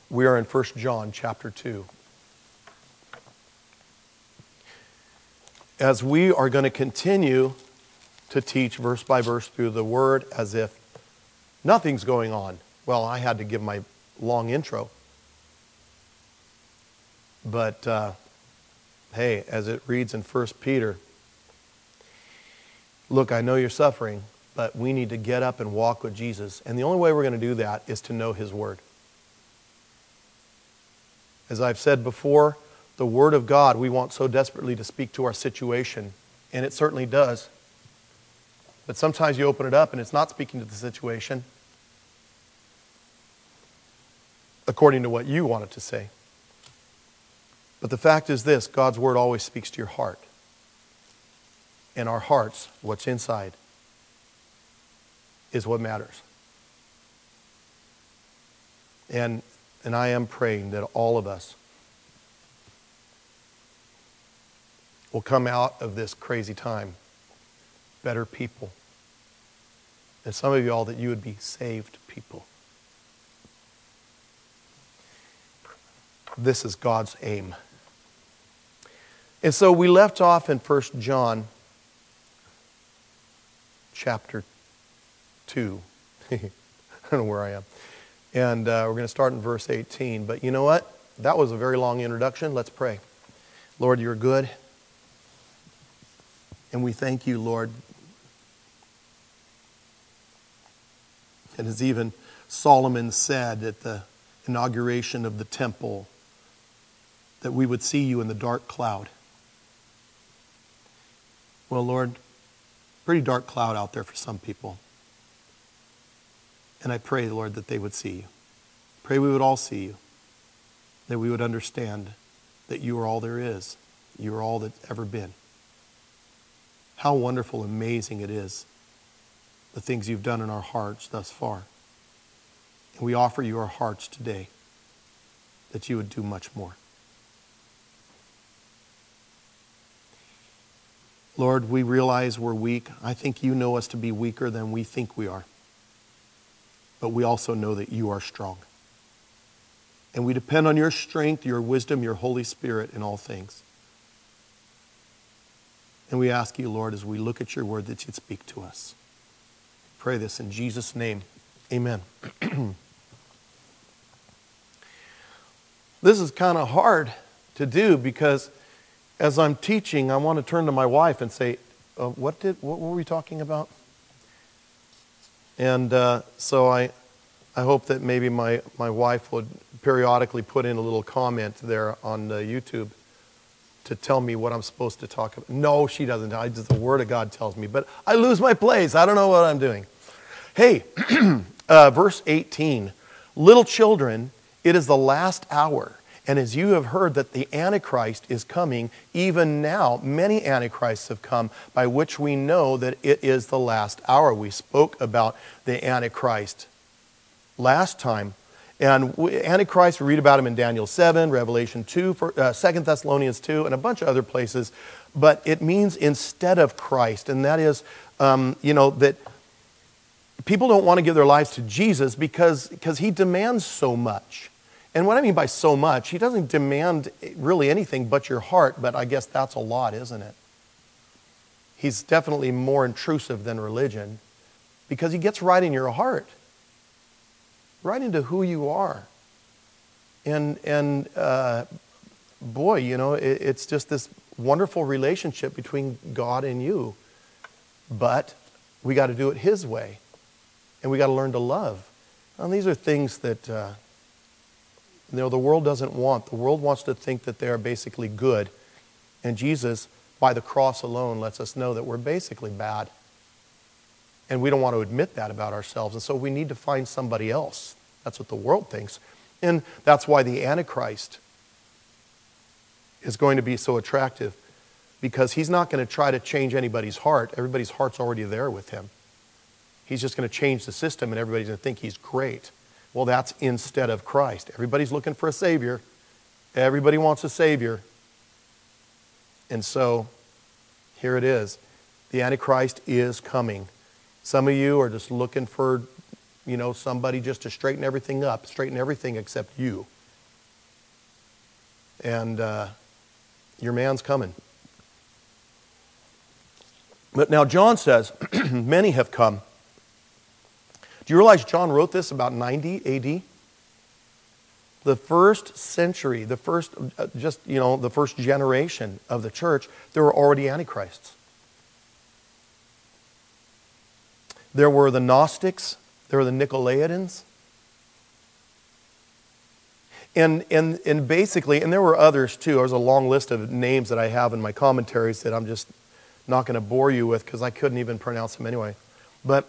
We are in 1 John chapter 2. As we are going to continue to teach verse by verse through the Word as if nothing's going on. Well, I had to give my long intro. But, hey, as it reads in 1 Peter, look, I know you're suffering, but we need to get up and walk with Jesus. And the only way we're going to do that is to know His Word. As I've said before, the Word of God, we want so desperately to speak to our situation, and it certainly does. But sometimes you open it up and it's not speaking to the situation according to what you want it to say. But the fact is this, God's Word always speaks to your heart. And our hearts, what's inside, is what matters. And I am praying that all of us will come out of this crazy time better people. And some of you all, that you would be saved people. This is God's aim. And so we left off in 1 John chapter 2. I don't know where I am. And we're going to start in verse 18. But you know what? That was a very long introduction. Let's pray. Lord, you're good. And we thank you, Lord. And as even Solomon said at the inauguration of the temple, that we would see you in the dark cloud. Well, Lord, pretty dark cloud out there for some people. And I pray, Lord, that they would see you. Pray we would all see you. That we would understand that you are all there is. You are all that's ever been. How wonderful, amazing it is, the things you've done in our hearts thus far. And we offer you our hearts today, that you would do much more. Lord, we realize we're weak. I think you know us to be weaker than we think we are. But we also know that you are strong. And we depend on your strength, your wisdom, your Holy Spirit in all things. And we ask you, Lord, as we look at your word, that you'd speak to us. Pray this in Jesus' name. Amen. This is kind of hard to do because as I'm teaching, I want to turn to my wife and say, what were we talking about? And so I hope that maybe my wife would periodically put in a little comment there on YouTube to tell me what I'm supposed to talk about. No, she doesn't. The Word of God tells me. But I lose my place. I don't know what I'm doing. Hey, verse 18. Little children, it is the last hour. And as you have heard that the Antichrist is coming, even now many Antichrists have come, by which we know that it is the last hour. We spoke about the Antichrist last time. And Antichrist, we read about him in Daniel 7, Revelation 2, 2 Thessalonians 2, and a bunch of other places. But it means instead of Christ. And that is, that people don't want to give their lives to Jesus because he demands so much. And what I mean by so much, he doesn't demand really anything but your heart, but I guess that's a lot, isn't it? He's definitely more intrusive than religion because he gets right in your heart, right into who you are. And boy, it's just this wonderful relationship between God and you. But we got to do it his way, and we got to learn to love. And these are things that the world doesn't want. The world wants to think that they are basically good. And Jesus, by the cross alone, lets us know that we're basically bad. And we don't want to admit that about ourselves. And so we need to find somebody else. That's what the world thinks. And that's why the Antichrist is going to be so attractive. Because he's not going to try to change anybody's heart. Everybody's heart's already there with him. He's just going to change the system and everybody's going to think he's great. Well, that's instead of Christ. Everybody's looking for a Savior. Everybody wants a Savior. And so, here it is. The Antichrist is coming. Some of you are just looking for, somebody just to straighten everything up, straighten everything except you. And your man's coming. But now John says, many have come. Do you realize John wrote this about 90 AD? The first century, the first generation of the church, there were already antichrists. There were the Gnostics, there were the Nicolaitans. And basically, and there were others too. There's a long list of names that I have in my commentaries that I'm just not going to bore you with because I couldn't even pronounce them anyway. But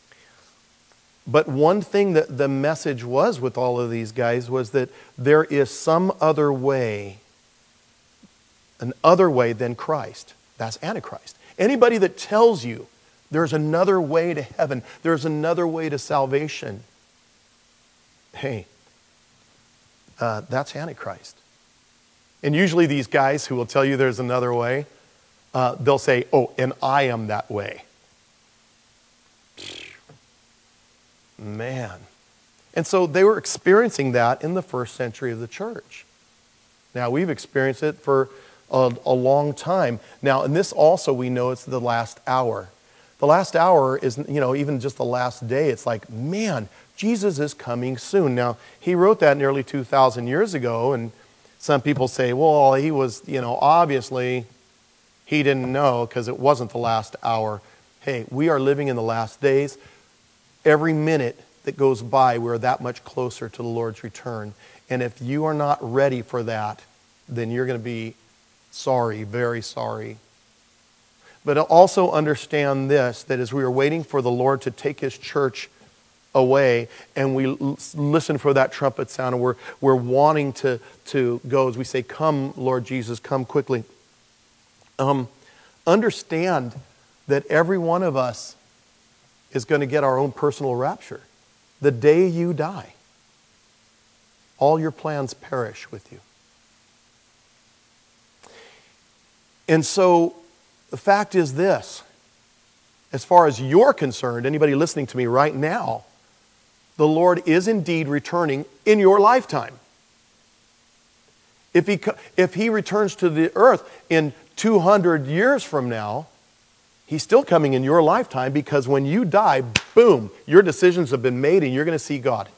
one thing that the message was with all of these guys was that there is some other way, an other way than Christ. That's Antichrist. Anybody that tells you there's another way to heaven, there's another way to salvation, hey, that's Antichrist. And usually these guys who will tell you there's another way, they'll say, oh, and I am that way. Man. And so they were experiencing that in the first century of the church. Now, we've experienced it for a long time. Now, and this also we know it's the last hour. The last hour is, even just the last day, it's like, man, Jesus is coming soon. Now, he wrote that nearly 2,000 years ago, and some people say, well, he was, obviously he didn't know because it wasn't the last hour. Hey, we are living in the last days. Every minute that goes by, we're that much closer to the Lord's return. And if you are not ready for that, then you're going to be sorry, very sorry. But also understand this, that as we are waiting for the Lord to take His church away, and we listen for that trumpet sound, and we're wanting to go, as we say, come, Lord Jesus, come quickly. Understand that every one of us is going to get our own personal rapture. The day you die, all your plans perish with you. And so the fact is this, as far as you're concerned, anybody listening to me right now, the Lord is indeed returning in your lifetime. If He returns to the earth in 200 years from now, He's still coming in your lifetime, because when you die, boom, your decisions have been made and you're going to see God.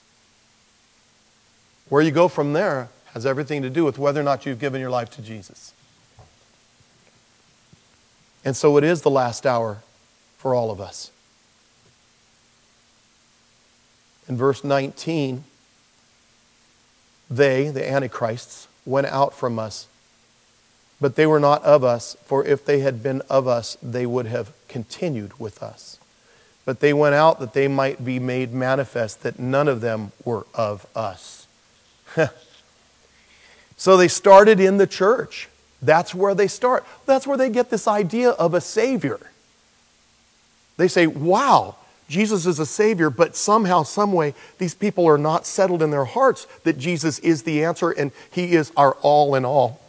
Where you go from there has everything to do with whether or not you've given your life to Jesus. And so it is the last hour for all of us. In verse 19, they, the Antichrists, went out from us, but they were not of us, for if they had been of us, they would have continued with us. But they went out that they might be made manifest that none of them were of us. So they started in the church. That's where they start. That's where they get this idea of a Savior. They say, wow, Jesus is a Savior, but somehow, some way, these people are not settled in their hearts that Jesus is the answer and He is our all in all.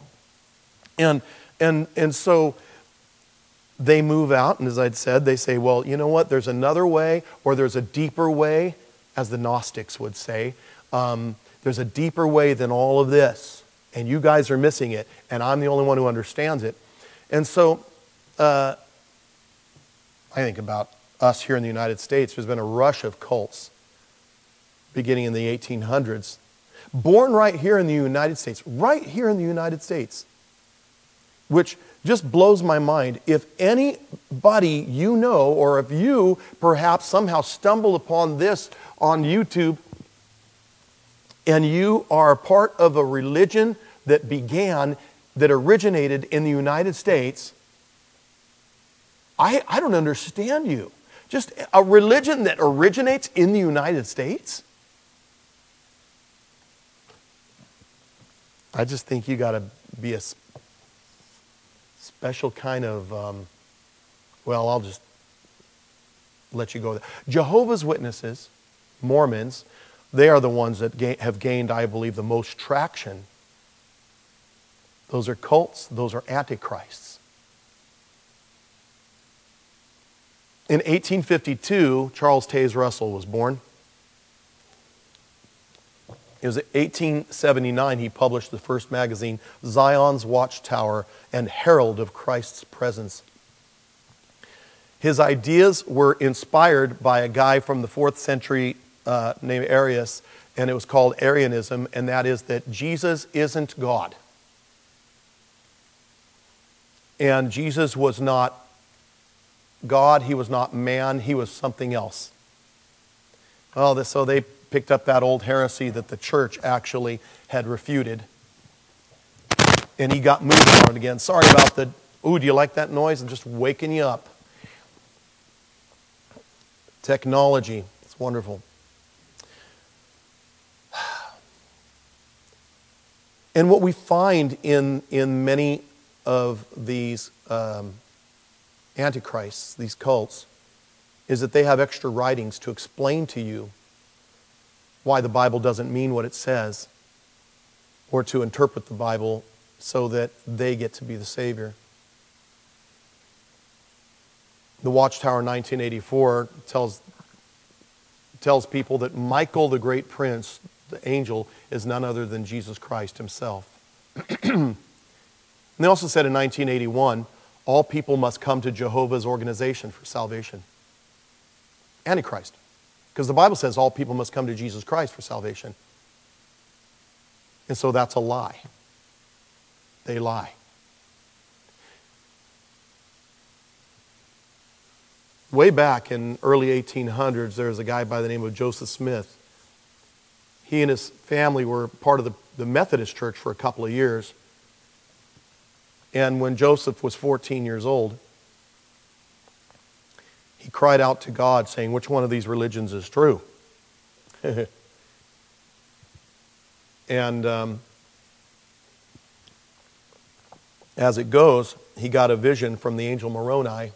And so they move out, and as I'd said, they say, well, you know what, there's another way, or there's a deeper way, as the Gnostics would say. There's a deeper way than all of this, and you guys are missing it, and I'm the only one who understands it. And so I think about us here in the United States. There's been a rush of cults beginning in the 1800s, born right here in the United States, which just blows my mind. If anybody you know, or if you perhaps somehow stumbled upon this on YouTube, and you are part of a religion that originated in the United States, I don't understand you. Just a religion that originates in the United States? I just think you got to be a special kind of, I'll just let you go there. Jehovah's Witnesses, Mormons, they are the ones that have gained, I believe, the most traction. Those are cults. Those are antichrists. In 1852, Charles Taze Russell was born. It was 1879 he published the first magazine, Zion's Watchtower and Herald of Christ's Presence. His ideas were inspired by a guy from the 4th century named Arius, and it was called Arianism, and that is that Jesus isn't God. And Jesus was not God, he was not man, he was something else. Well, so they picked up that old heresy that the church actually had refuted. And he got moving on it again. Sorry about the, ooh, do you like that noise? I'm just waking you up. Technology, it's wonderful. And what we find in many of these antichrists, these cults, is that they have extra writings to explain to you why the Bible doesn't mean what it says, or to interpret the Bible so that they get to be the Savior. The Watchtower 1984 tells people that Michael the great prince, the angel, is none other than Jesus Christ himself. And they also said in 1981, all people must come to Jehovah's organization for salvation. Antichrist. Because the Bible says all people must come to Jesus Christ for salvation. And so that's a lie. They lie. Way back in early 1800s, there was a guy by the name of Joseph Smith. He and his family were part of the Methodist Church for a couple of years. And when Joseph was 14 years old, he cried out to God saying, which one of these religions is true? And as it goes, he got a vision from the angel Moroni,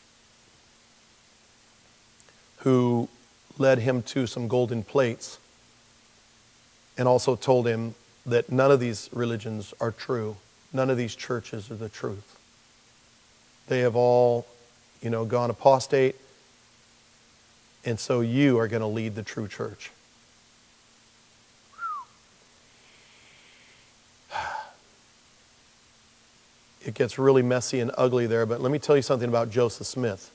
who led him to some golden plates and also told him that none of these religions are true. None of these churches are the truth. They have all, gone apostate, and so you are going to lead the true church. It gets really messy and ugly there, but let me tell you something about Joseph Smith.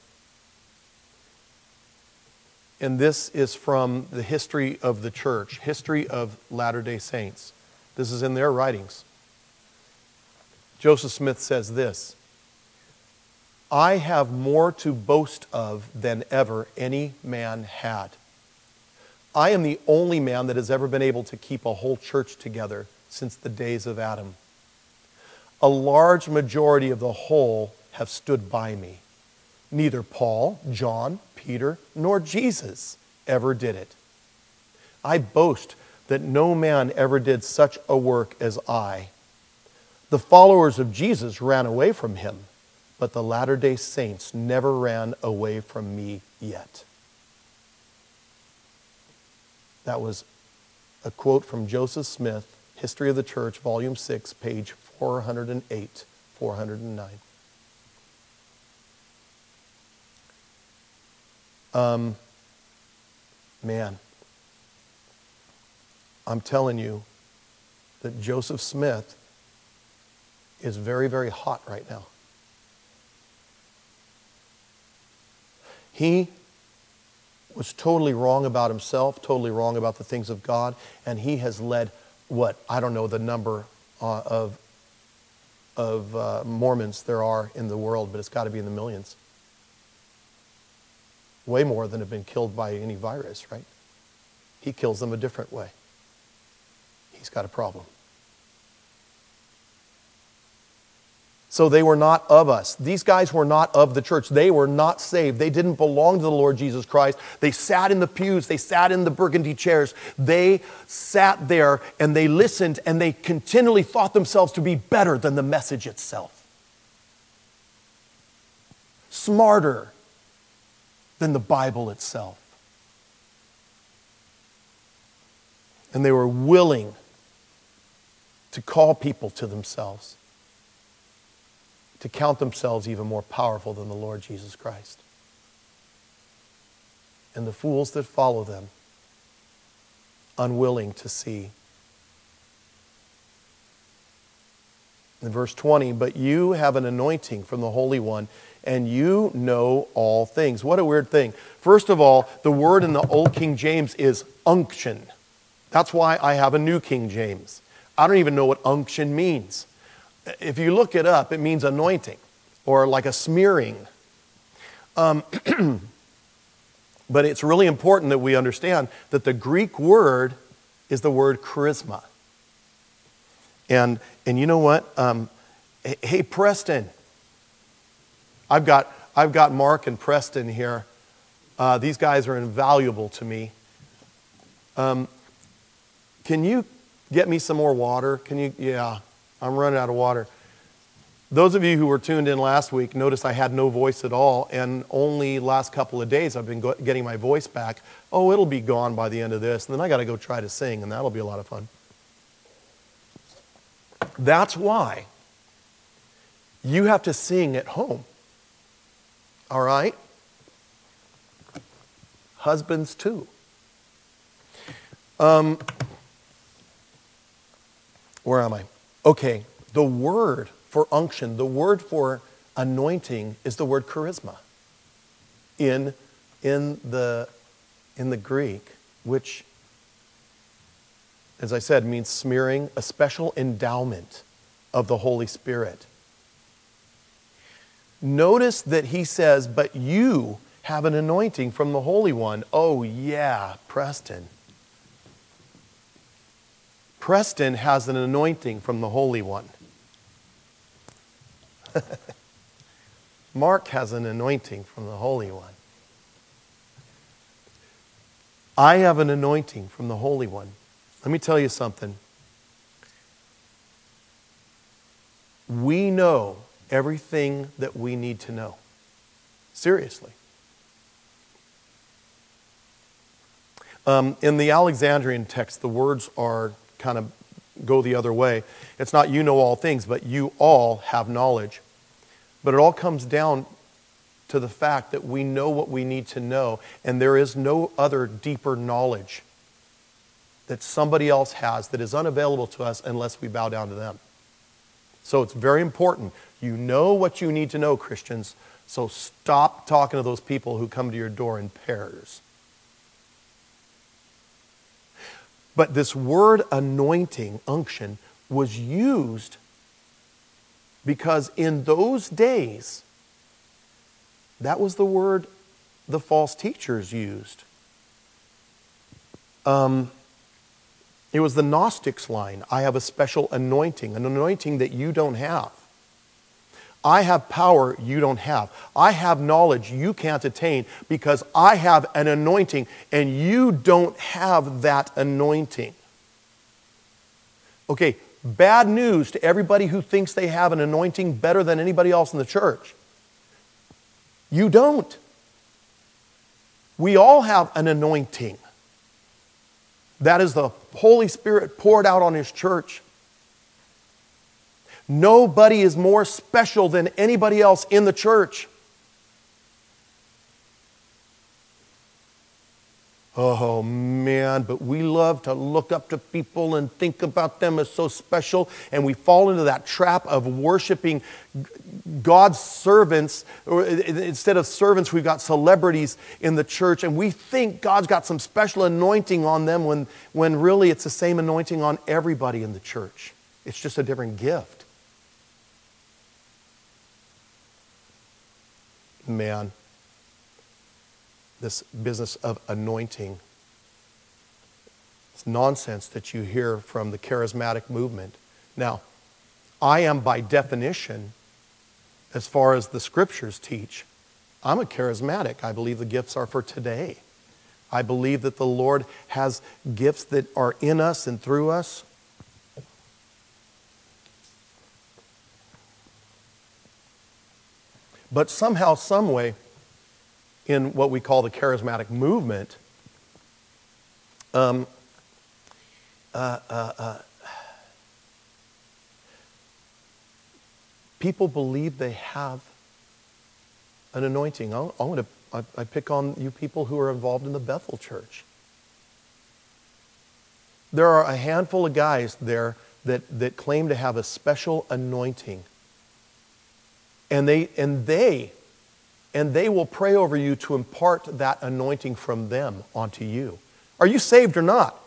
And this is from the history of the church, history of Latter-day Saints. This is in their writings. Joseph Smith says this: I have more to boast of than ever any man had. I am the only man that has ever been able to keep a whole church together since the days of Adam. A large majority of the whole have stood by me. Neither Paul, John, Peter, nor Jesus ever did it. I boast that no man ever did such a work as I. The followers of Jesus ran away from him, but the Latter-day Saints never ran away from me yet. That was a quote from Joseph Smith, History of the Church, Volume 6, page 408, 409. Man, I'm telling you that Joseph Smith is very, very hot right now. He was totally wrong about himself, totally wrong about the things of God, and he has led I don't know the number of Mormons there are in the world, but it's got to be in the millions. Way more than have been killed by any virus, right? He kills them a different way. He's got a problem. So they were not of us. These guys were not of the church. They were not saved. They didn't belong to the Lord Jesus Christ. They sat in the pews. They sat in the burgundy chairs. They sat there and they listened and they continually thought themselves to be better than the message itself. Smarter than the Bible itself. And they were willing to call people to themselves, to count themselves even more powerful than the Lord Jesus Christ. And the fools that follow them unwilling to see. In verse 20, but you have an anointing from the Holy One, and you know all things. What a weird thing. First of all, the word in the Old King James is unction. That's why I have a New King James. I don't even know what unction means. If you look it up, it means anointing or like a smearing. But it's really important that we understand that the Greek word is the word charisma. And you know what? Hey, Preston. I've got Mark and Preston here. These guys are invaluable to me. Can you get me some more water? Yeah, I'm running out of water. Those of you who were tuned in last week noticed I had no voice at all, and only last couple of days I've been getting my voice back. Oh, it'll be gone by the end of this, and then I got to go try to sing, and that'll be a lot of fun. That's why you have to sing at home. All right? Husbands too. Where am I? Okay, the word for unction, the word for anointing is the word charisma in the Greek, which, as I said, means smearing, a special endowment of the Holy Spirit. Notice that he says, but you have an anointing from the Holy One. Oh yeah, Preston. Preston has an anointing from the Holy One. Mark has an anointing from the Holy One. I have an anointing from the Holy One. Let me tell you something. We know everything that we need to know. Seriously. In the Alexandrian text, the words are kind of go the other way. It's not you know all things, but you all have knowledge. But it all comes down to the fact that we know what we need to know, and there is no other deeper knowledge that somebody else has that is unavailable to us unless we bow down to them. So it's very important. You know what you need to know, Christians, so stop talking to those people who come to your door in pairs. But this word anointing, unction, was used because in those days, that was the word the false teachers used. It was the Gnostics line. I have a special anointing, an anointing that you don't have. I have power you don't have. I have knowledge you can't attain because I have an anointing and you don't have that anointing. Okay, bad news to everybody who thinks they have an anointing better than anybody else in the church. You don't. We all have an anointing. That is the Holy Spirit poured out on His church. Nobody is more special than anybody else in the church. Oh man, but we love to look up to people and think about them as so special, and we fall into that trap of worshiping God's servants, or instead of servants, we've got celebrities in the church, and we think God's got some special anointing on them when really it's the same anointing on everybody in the church. It's just a different gift. Man, this business of anointing, it's nonsense that you hear from the charismatic movement. Now, I am by definition, as far as the scriptures teach, I'm a charismatic. I believe the gifts are for today. I believe that the Lord has gifts that are in us and through us. But somehow, some way, in what we call the charismatic movement, people believe they have an anointing. I pick on you people who are involved in the Bethel Church. There are a handful of guys there that claim to have a special anointing. And they will pray over you to impart that anointing from them onto you. Are you saved or not?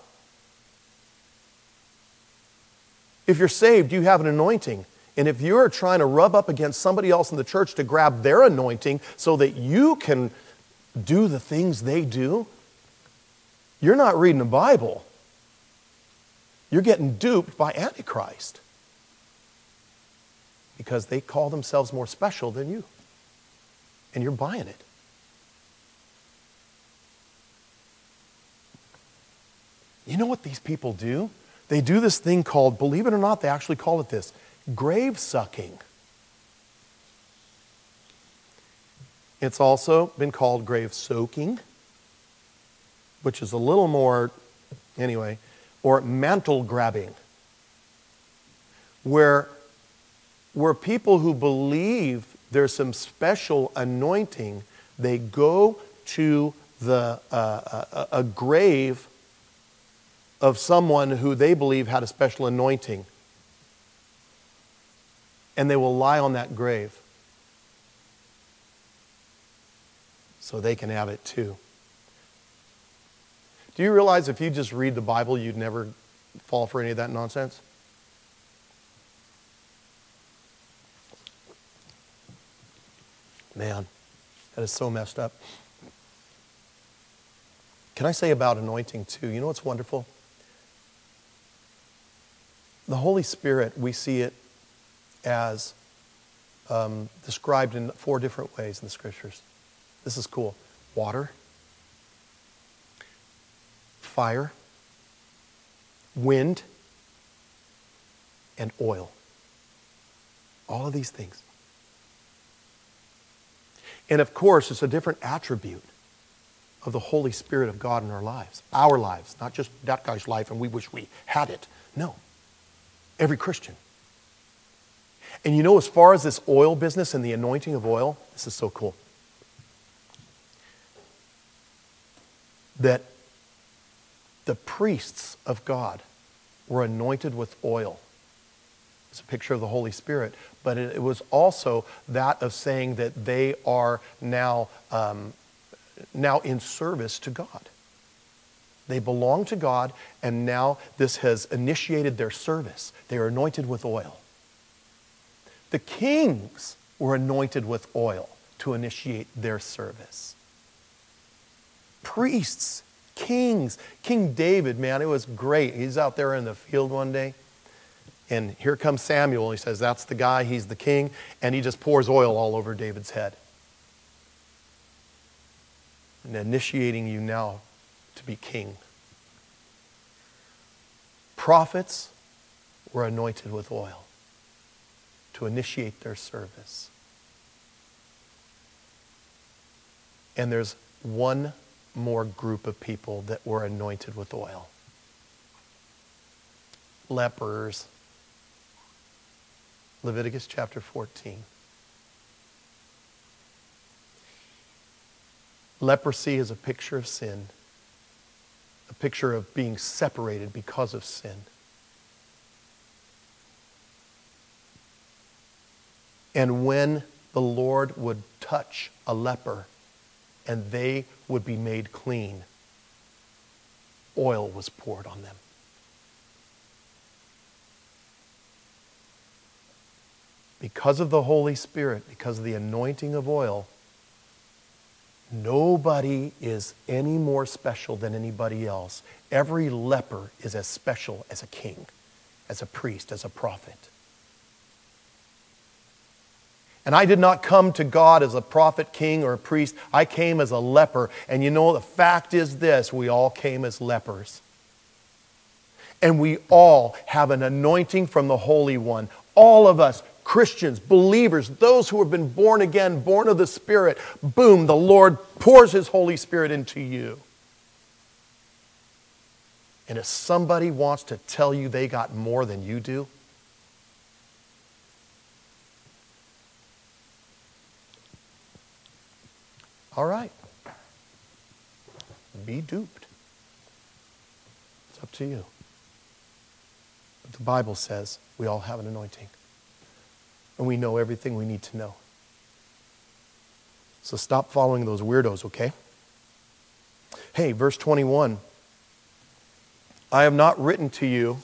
If you're saved, you have an anointing. And if you're trying to rub up against somebody else in the church to grab their anointing so that you can do the things they do, you're not reading the Bible. You're getting duped by Antichrist. Because they call themselves more special than you. And you're buying it. You know what these people do? They do this thing called, believe it or not, they actually call it this, grave sucking. It's also been called grave soaking, which is a little more, anyway, or mantle grabbing, where people who believe there's some special anointing, they go to a grave of someone who they believe had a special anointing. And they will lie on that grave so they can have it too. Do you realize if you just read the Bible, you'd never fall for any of that nonsense? Man, that is so messed up. Can I say about anointing too? You know what's wonderful? The Holy Spirit, we see it as described in 4 different ways in the Scriptures. This is cool. Water, fire, wind, and oil. All of these things. And of course, it's a different attribute of the Holy Spirit of God in our lives. Our lives, not just that guy's life and we wish we had it. No. Every Christian. And you know, as far as this oil business and the anointing of oil, this is so cool. That the priests of God were anointed with oil. It's a picture of the Holy Spirit, but it was also that of saying that they are now in service to God. They belong to God, and now this has initiated their service. They are anointed with oil. The kings were anointed with oil to initiate their service. Priests, kings. King David, man, it was great. He's out there in the field one day, and here comes Samuel. He says, that's the guy, he's the king, and he just pours oil all over David's head. And initiating you now to be king. Prophets were anointed with oil to initiate their service. And there's one more group of people that were anointed with oil. Lepers. Leviticus chapter 14. Leprosy is a picture of sin. A picture of being separated because of sin. And when the Lord would touch a leper and they would be made clean, oil was poured on them. Because of the Holy Spirit, because of the anointing of oil, nobody is any more special than anybody else. Every leper is as special as a king, as a priest, as a prophet. And I did not come to God as a prophet, king, or a priest. I came as a leper. And you know, the fact is this, we all came as lepers. And we all have an anointing from the Holy One. All of us, Christians, believers, those who have been born again, born of the Spirit, boom, the Lord pours His Holy Spirit into you. And if somebody wants to tell you they got more than you do, all right. Be duped. It's up to you. But the Bible says we all have an anointing. And we know everything we need to know. So stop following those weirdos, okay? Hey, verse 21. I have not written to you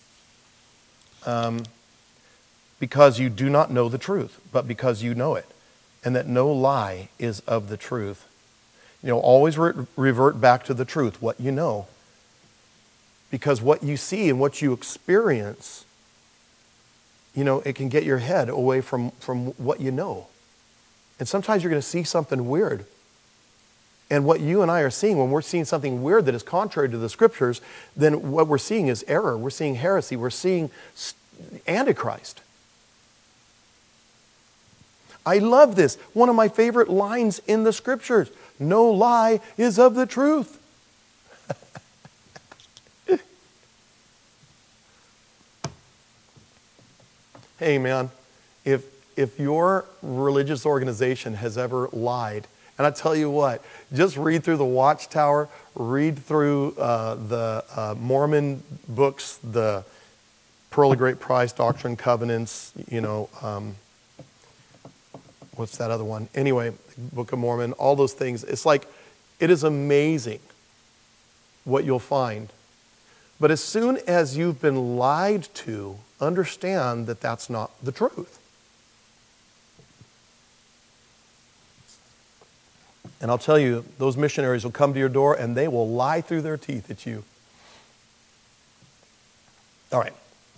because you do not know the truth, but because you know it, and that no lie is of the truth. Always revert back to the truth, what you know. Because what you see and what you experience, it can get your head away from what you know. And sometimes you're going to see something weird. And what you and I are seeing, when we're seeing something weird that is contrary to the Scriptures, then what we're seeing is error. We're seeing heresy. We're seeing Antichrist. I love this. One of my favorite lines in the Scriptures. No lie is of the truth. Hey, man, if your religious organization has ever lied, and I tell you what, just read through the Watchtower, read through the Mormon books, the Pearl of Great Price, Doctrine and Covenants, what's that other one? Anyway, Book of Mormon, all those things. It's like, it is amazing what you'll find. But as soon as you've been lied to, understand that that's not the truth. And I'll tell you, those missionaries will come to your door and they will lie through their teeth at you. All right.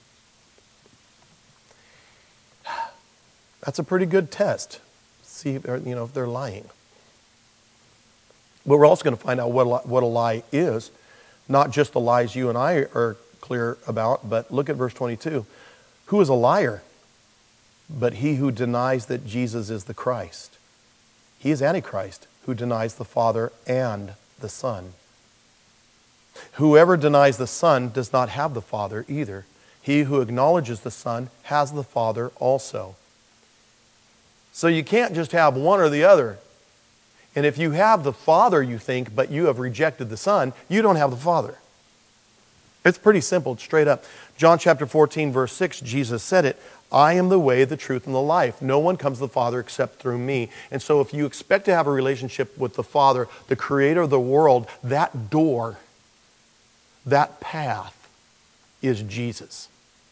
That's a pretty good test. See, if they're lying. But we're also going to find out what a lie is. Not just the lies you and I are clear about, but look at verse 22. Who is a liar? But he who denies that Jesus is the Christ. He is Antichrist, who denies the Father and the Son. Whoever denies the Son does not have the Father either. He who acknowledges the Son has the Father also. So you can't just have one or the other. And if you have the Father, you think, but you have rejected the Son, you don't have the Father. It's pretty simple, straight up. John chapter 14, verse 6, Jesus said it, I am the way, the truth, and the life. No one comes to the Father except through me. And so if you expect to have a relationship with the Father, the creator of the world, that door, that path is Jesus.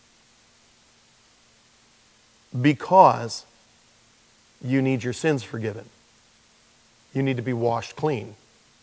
Because you need your sins forgiven. You need to be washed clean.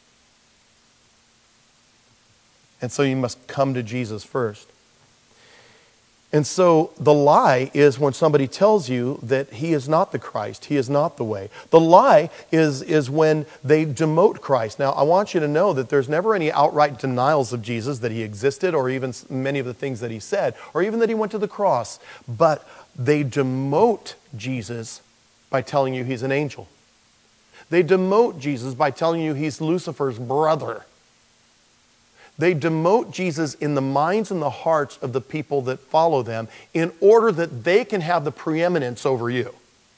And so you must come to Jesus first. And so the lie is when somebody tells you that he is not the Christ, he is not the way. The lie is when they demote Christ. Now, I want you to know that there's never any outright denials of Jesus, that he existed, or even many of the things that he said, or even that he went to the cross. But they demote Jesus by telling you he's an angel. They demote Jesus by telling you he's Lucifer's brother. They demote Jesus in the minds and the hearts of the people that follow them in order that they can have the preeminence over you.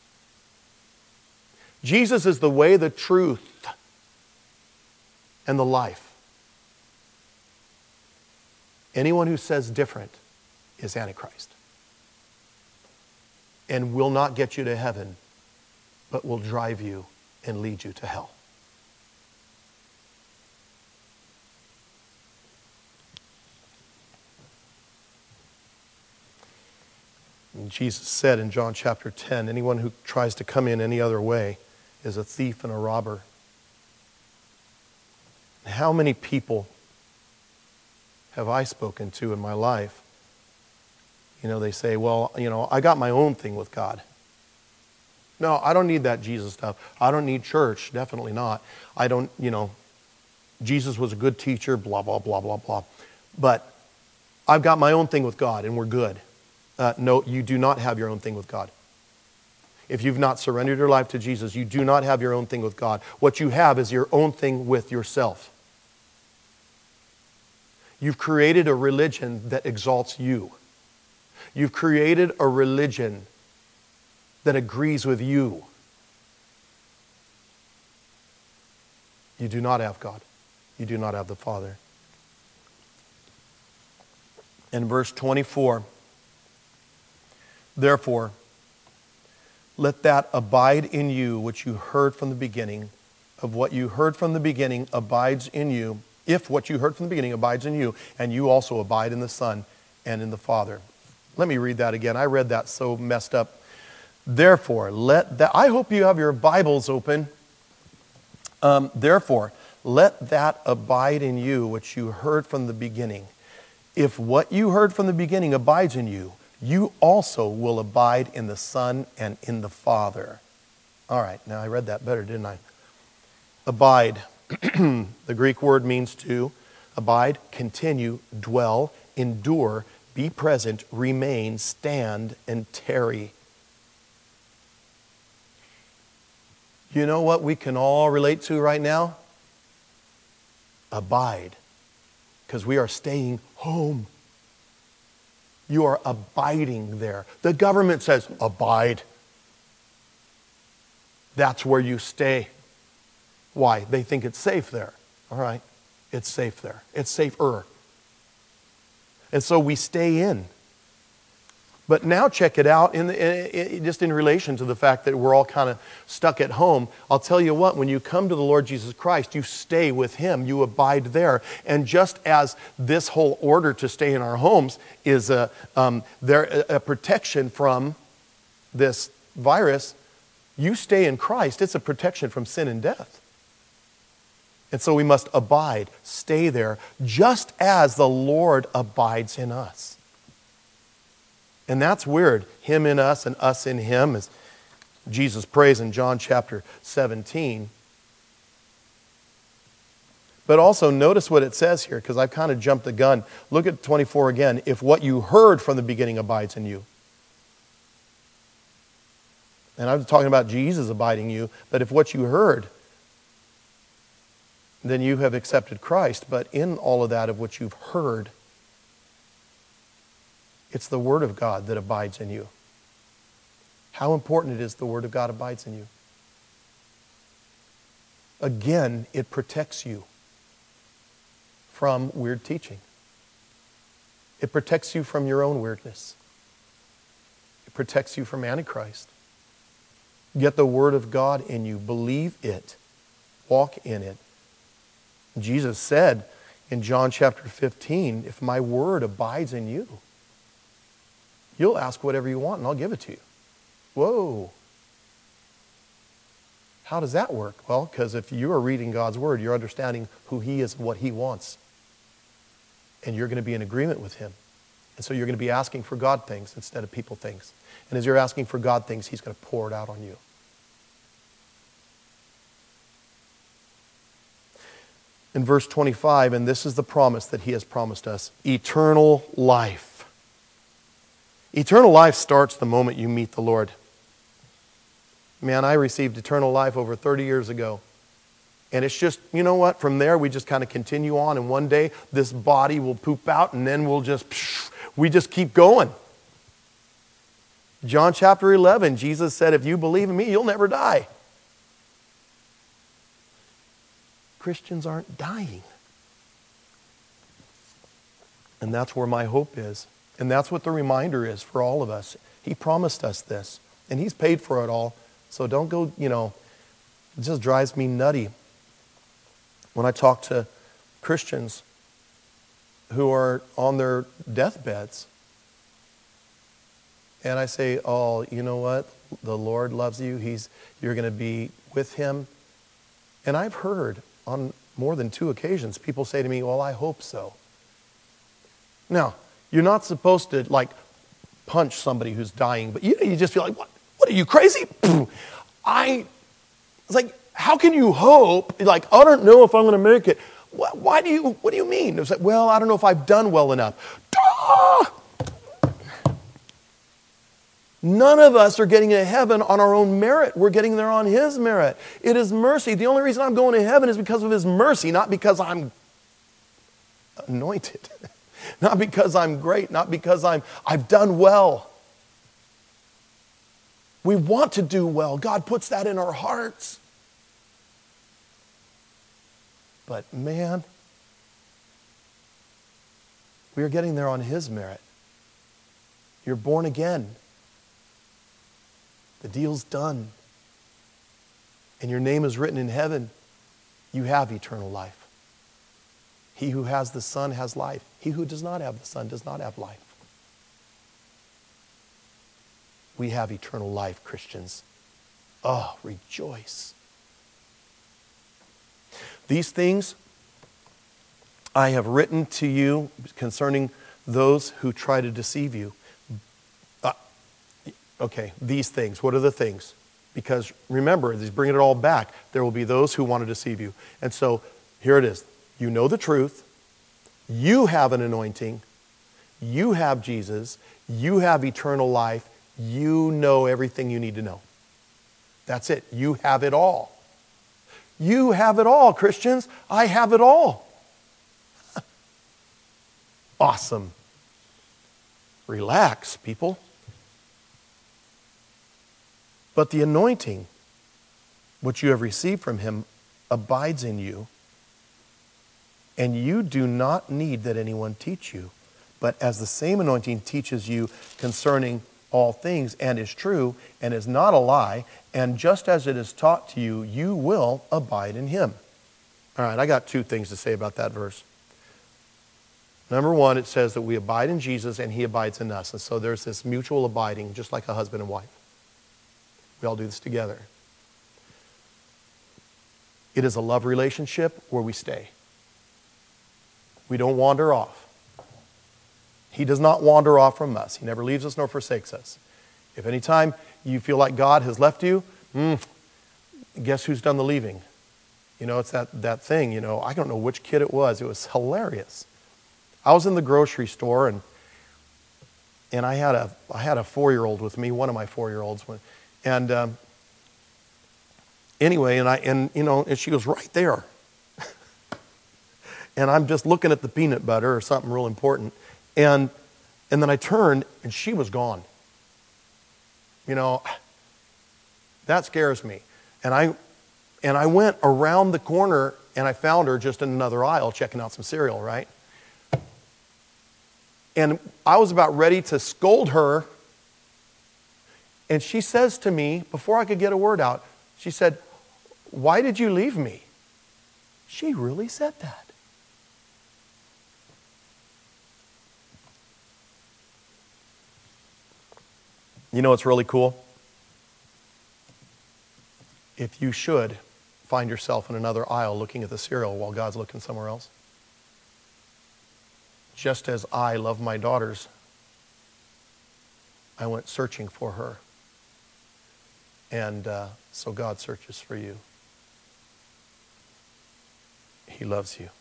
Jesus is the way, the truth, and the life. Anyone who says different is Antichrist and will not get you to heaven, but will drive you and lead you to hell. And Jesus said in John chapter 10, anyone who tries to come in any other way is a thief and a robber. How many people have I spoken to in my life? They say, well, I got my own thing with God. No, I don't need that Jesus stuff. I don't need church. Definitely not. I don't, Jesus was a good teacher, blah, blah, blah, blah, blah. But I've got my own thing with God and we're good. No, you do not have your own thing with God. If you've not surrendered your life to Jesus, you do not have your own thing with God. What you have is your own thing with yourself. You've created a religion that exalts you. You've created a religion that agrees with you. You do not have God. You do not have the Father. In verse 24, therefore, let that abide in you which you heard from the beginning. Of what you heard from the beginning abides in you. If what you heard from the beginning abides in you, and you also abide in the Son and in the Father. Let me read that again. I read that so messed up. Therefore, let that, I hope you have your Bibles open. Therefore, let that abide in you which you heard from the beginning. If what you heard from the beginning abides in you, you also will abide in the Son and in the Father. All right, now I read that better, didn't I? Abide. The Greek word means to abide, continue, dwell, endure, be present, remain, stand, and tarry. You know what we can all relate to right now? Abide. Because we are staying home. You are abiding there. The government says, abide. That's where you stay. Why? They think it's safe there. All right. It's safe there. It's safer. And so we stay in. But now check it out, just in relation to the fact that we're all kind of stuck at home. I'll tell you what, when you come to the Lord Jesus Christ, you stay with Him. You abide there. And just as this whole order to stay in our homes is a protection from this virus, you stay in Christ. It's a protection from sin and death. And so we must abide, stay there, just as the Lord abides in us. And that's weird. Him in us and us in Him, as Jesus prays in John chapter 17. But also notice what it says here, because I've kind of jumped the gun. Look at 24 again. If what you heard from the beginning abides in you. And I'm talking about Jesus abiding in you. But if what you heard, then you have accepted Christ. But in all of that of what you've heard, it's the Word of God that abides in you. How important it is the Word of God abides in you. Again, it protects you from weird teaching. It protects you from your own weirdness. It protects you from Antichrist. Get the Word of God in you. Believe it. Walk in it. Jesus said in John chapter 15, if my Word abides in you, you'll ask whatever you want and I'll give it to you. Whoa. How does that work? Well, because if you are reading God's Word, you're understanding who He is and what He wants. And you're going to be in agreement with Him. And so you're going to be asking for God things instead of people things. And as you're asking for God things, He's going to pour it out on you. In verse 25, and this is the promise that He has promised us, eternal life. Eternal life starts the moment you meet the Lord. Man, I received eternal life over 30 years ago. And it's just, you know what? From there, we just kind of continue on. And one day, this body will poop out and then we just keep going. John chapter 11, Jesus said, if you believe in me, you'll never die. Christians aren't dying. And that's where my hope is. And that's what the reminder is for all of us. He promised us this. And He's paid for it all. So don't go, it just drives me nutty when I talk to Christians who are on their deathbeds. And I say, oh, you know what? The Lord loves you. You're going to be with Him. And I've heard on more than 2 occasions, people say to me, well, I hope so. Now, you're not supposed to punch somebody who's dying, but you just feel like, what are you, crazy? It's like, how can you hope? I don't know if I'm going to make it. What do you mean? It's like, well, I don't know if I've done well enough. Duh! None of us are getting to heaven on our own merit. We're getting there on His merit. It is mercy. The only reason I'm going to heaven is because of His mercy, not because I'm anointed. Not because I'm great, not because I've done well. We want to do well. God puts that in our hearts. But man, We are getting there on His merit. You're born again. The deal's done. And your name is written in heaven. You have eternal life. He who has the Son has life. He who does not have the Son does not have life. We have eternal life, Christians. Oh, rejoice. These things I have written to you concerning those who try to deceive you. Okay, these things. What are the things? Because remember, he's bringing it all back. There will be those who want to deceive you. And so here it is. You know the truth. You have an anointing. You have Jesus. You have eternal life. You know everything you need to know. That's it. You have it all. You have it all, Christians. I have it all. Awesome. Relax, people. But the anointing, which you have received from Him, abides in you, and you do not need that anyone teach you. But as the same anointing teaches you concerning all things, and is true, and is not a lie, and just as it is taught to you, you will abide in Him. All right, I got two things to say about that verse. Number one, it says that we abide in Jesus and He abides in us. And so there's this mutual abiding, just like a husband and wife. We all do this together. It is a love relationship where we stay. We don't wander off. He does not wander off from us. He never leaves us nor forsakes us. If any time you feel like God has left you, guess who's done the leaving? You know, it's that thing, you know, I don't know which kid it was. It was hilarious. I was in the grocery store and I had a 4-year-old with me, one of my 4-year-olds. And anyway, and she goes right there. And I'm just looking at the peanut butter or something real important. And then I turned and she was gone. You know, that scares me. And I went around the corner and I found her just in another aisle checking out some cereal, right? And I was about ready to scold her. And she says to me, before I could get a word out, she said, "Why did you leave me?" She really said that. You know what's really cool? If you should find yourself in another aisle looking at the cereal while God's looking somewhere else, just as I love my daughters, I went searching for her. And so God searches for you. He loves you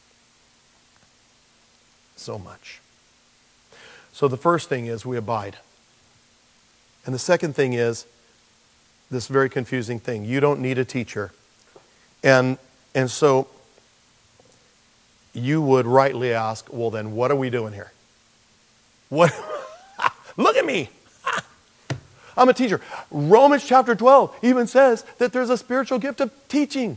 so much. So the first thing is we abide. And the second thing is this very confusing thing. You don't need a teacher. And so you would rightly ask, well then what are we doing here? What? Look at me. I'm a teacher. Romans chapter 12 even says that there's a spiritual gift of teaching.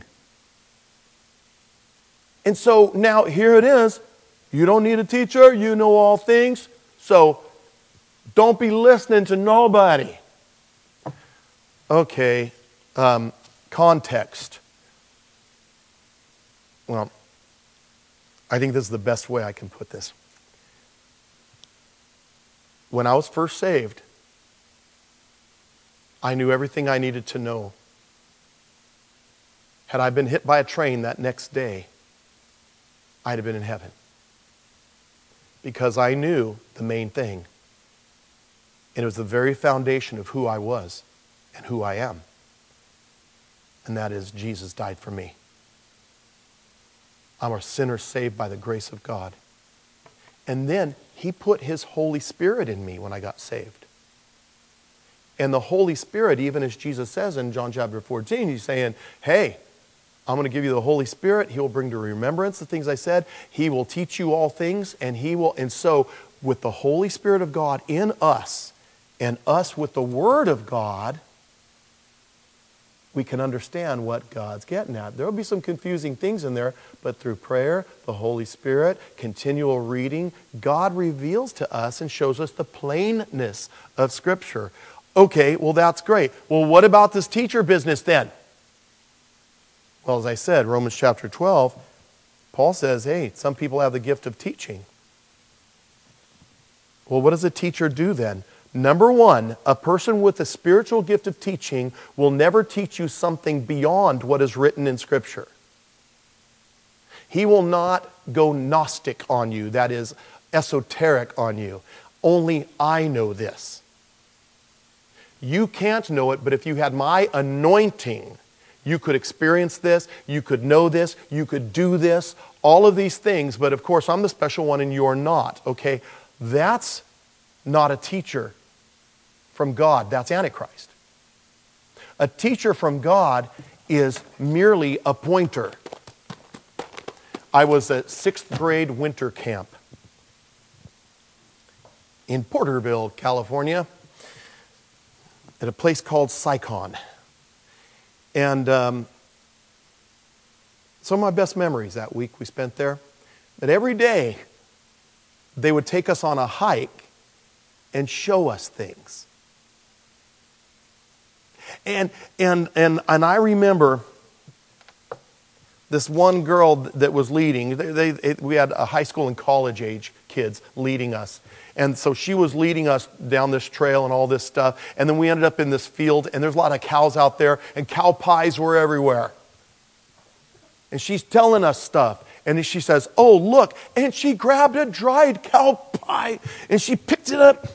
And so now here it is. You don't need a teacher. You know all things. So don't be listening to nobody. Okay. Context. Well, I think this is the best way I can put this. When I was first saved, I knew everything I needed to know. Had I been hit by a train that next day, I'd have been in heaven. Because I knew the main thing. And it was the very foundation of who I was and who I am. And that is Jesus died for me. I'm a sinner saved by the grace of God. And then He put His Holy Spirit in me when I got saved. And the Holy Spirit, even as Jesus says in John chapter 14, He's saying, hey, I'm going to give you the Holy Spirit. He will bring to remembrance the things I said. He will teach you all things. And so with the Holy Spirit of God in us, and us with the Word of God, we can understand what God's getting at. There will be some confusing things in there, but through prayer, the Holy Spirit, continual reading, God reveals to us and shows us the plainness of Scripture. Okay, well, that's great. Well, what about this teacher business then? Well, as I said, Romans chapter 12, Paul says, hey, some people have the gift of teaching. Well, what does a teacher do then? Number one, a person with a spiritual gift of teaching will never teach you something beyond what is written in Scripture. He will not go Gnostic on you, that is, esoteric on you. Only I know this. You can't know it, but if you had my anointing, you could experience this, you could know this, you could do this, all of these things, but of course I'm the special one and you're not, okay? That's not a teacher from God. That's Antichrist. A teacher from God is merely a pointer. I was at 6th grade winter camp in Porterville, California, at a place called Sicon. And some of my best memories that week we spent there. But every day, they would take us on a hike and show us things. And I remember this one girl that was leading. We had a high school and college age kids leading us. And so she was leading us down this trail and all this stuff. And then we ended up in this field, and there's a lot of cows out there, and cow pies were everywhere. And she's telling us stuff. And she says, oh, look. And she grabbed a dried cow pie, and she picked it up.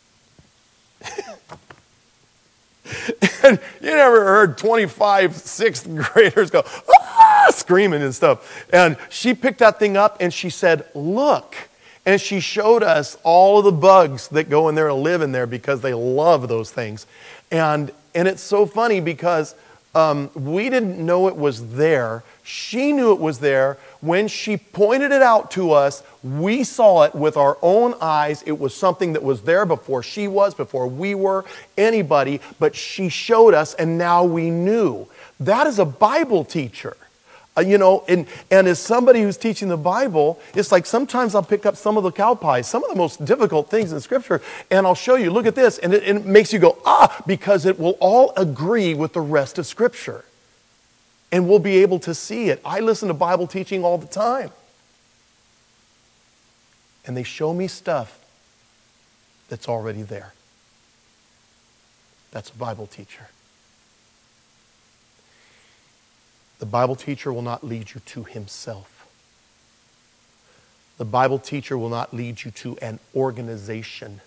And you never heard 25 6th graders go, ah, screaming and stuff. And she picked that thing up, and she said, look. And she showed us all of the bugs that go in there and live in there because they love those things. And it's so funny because we didn't know it was there. She knew it was there. When she pointed it out to us, we saw it with our own eyes. It was something that was there before she was, before we were, anybody. But she showed us, and now we knew. That is a Bible teacher. And as somebody who's teaching the Bible, it's like sometimes I'll pick up some of the cow pies, some of the most difficult things in Scripture, and I'll show you, look at this, and it makes you go, because it will all agree with the rest of Scripture. And we'll be able to see it. I listen to Bible teaching all the time. And they show me stuff that's already there. That's a Bible teacher. The Bible teacher will not lead you to himself. The Bible teacher will not lead you to an organization.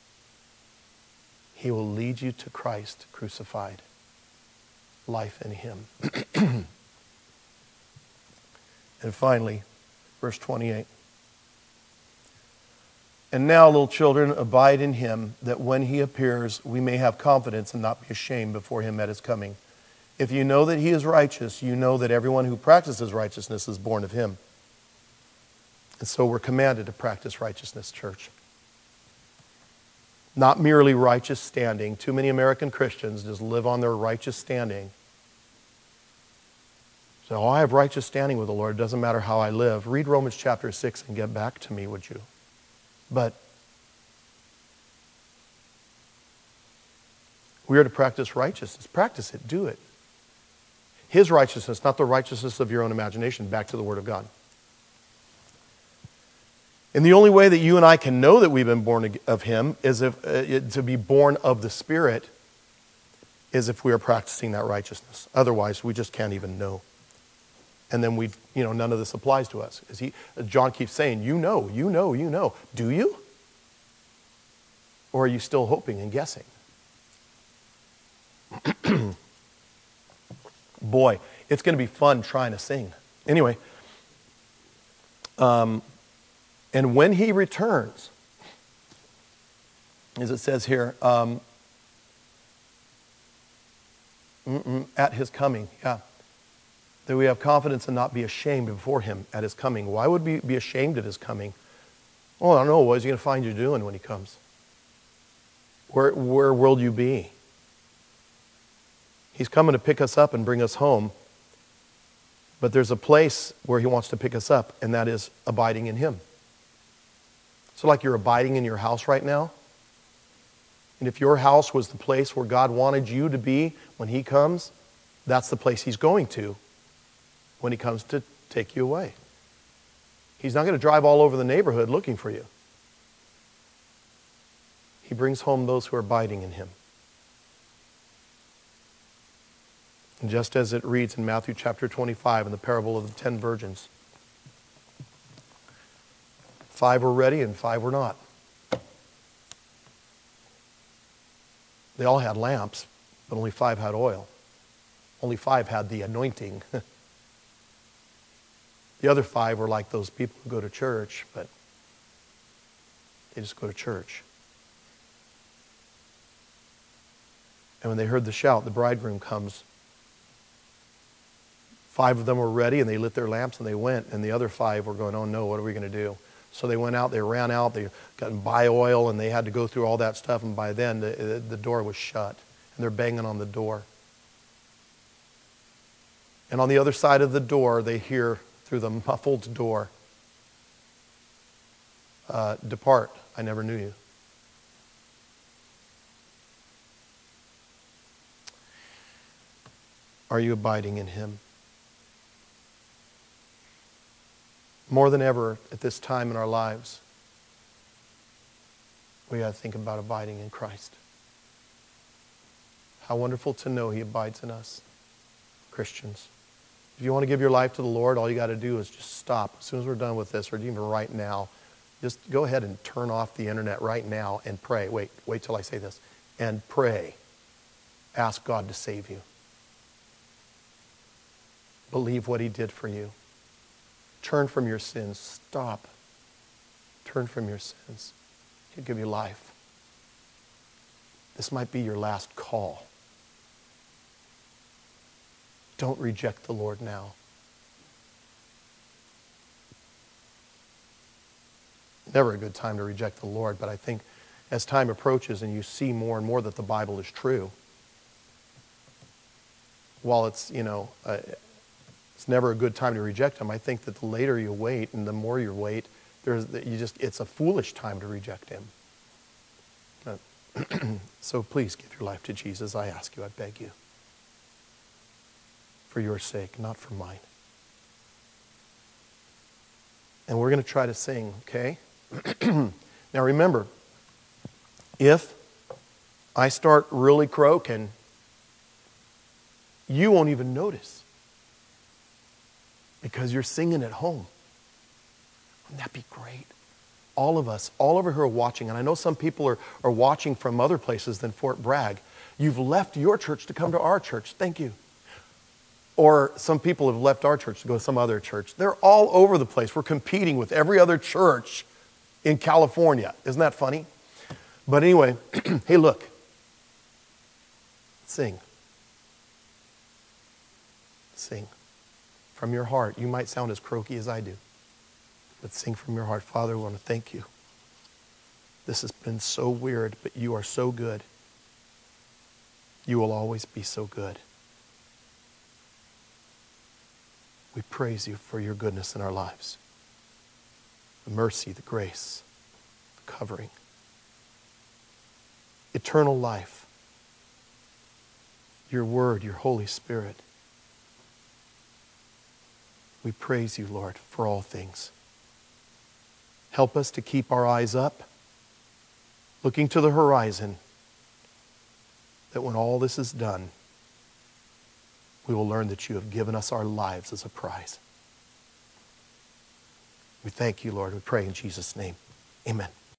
He will lead you to Christ crucified. Life in Him. And finally, verse 28. And now, little children, abide in Him, that when He appears, we may have confidence and not be ashamed before Him at His coming. If you know that He is righteous, you know that everyone who practices righteousness is born of Him. And so we're commanded to practice righteousness, church. Not merely righteous standing. Too many American Christians just live on their righteous standing. So, I have righteous standing with the Lord. It doesn't matter how I live. Read Romans chapter 6 and get back to me, would you? But we are to practice righteousness. Practice it. Do it. His righteousness, not the righteousness of your own imagination. Back to the Word of God. And the only way that you and I can know that we've been born of Him is to be born of the Spirit is if we are practicing that righteousness. Otherwise, we just can't even know. And then none of this applies to us. John keeps saying, you know. Do you? Or are you still hoping and guessing? Boy, it's going to be fun trying to sing. Anyway, and when He returns, as it says here, at His coming, that we have confidence and not be ashamed before Him at His coming. Why would we be ashamed at His coming? Well, I don't know. What is He going to find you doing when He comes? Where will you be? He's coming to pick us up and bring us home. But there's a place where he wants to pick us up, and that is abiding in him. So like you're abiding in your house right now. And if your house was the place where God wanted you to be when he comes, that's the place he's going to when he comes to take you away. He's not going to drive all over the neighborhood looking for you. He brings home those who are abiding in him. And just as it reads in Matthew chapter 25 in the parable of the 10 virgins, 5 were ready and 5 were not. They all had lamps, but only 5 had oil. Only 5 had the anointing. The other 5 were like those people who go to church, but they just go to church. And when they heard the shout, the bridegroom comes. 5 of them were ready, and they lit their lamps, and they went. And the other 5 were going, oh no, what are we going to do? So they went out, they ran out, they got to buy oil, and they had to go through all that stuff. And by then, the door was shut, and they're banging on the door. And on the other side of the door, they hear through the muffled door, depart, I never knew you. Are you abiding in him? More than ever at this time in our lives, we got to think about abiding in Christ. How wonderful to know he abides in us, Christians. If you want to give your life to the Lord, all you got to do is just stop. As soon as we're done with this, or even right now, just go ahead and turn off the internet right now and pray. Wait till I say this. And pray. Ask God to save you. Believe what he did for you. Turn from your sins. Stop. Turn from your sins. He'll give you life. This might be your last call. Don't reject the Lord now. Never a good time to reject the Lord, but I think as time approaches and you see more and more that the Bible is true, while it's, it's never a good time to reject him, I think that the later you wait and the more you wait, it's a foolish time to reject him. So please give your life to Jesus, I ask you, I beg you. For your sake, not for mine. And we're going to try to sing, okay? Now remember, if I start really croaking, you won't even notice. Because you're singing at home. Wouldn't that be great? All of us, all over here are watching, and I know some people are watching from other places than Fort Bragg. You've left your church to come to our church. Thank you. Or some people have left our church to go to some other church. They're all over the place. We're competing with every other church in California. Isn't that funny? But anyway, hey, look. Sing. Sing. From your heart. You might sound as croaky as I do. But sing from your heart. Father, I want to thank you. This has been so weird, but you are so good. You will always be so good. We praise you for your goodness in our lives. The mercy, the grace, the covering. Eternal life. Your word, your Holy Spirit. We praise you, Lord, for all things. Help us to keep our eyes up, looking to the horizon, that when all this is done, we will learn that you have given us our lives as a prize. We thank you, Lord. We pray in Jesus' name. Amen.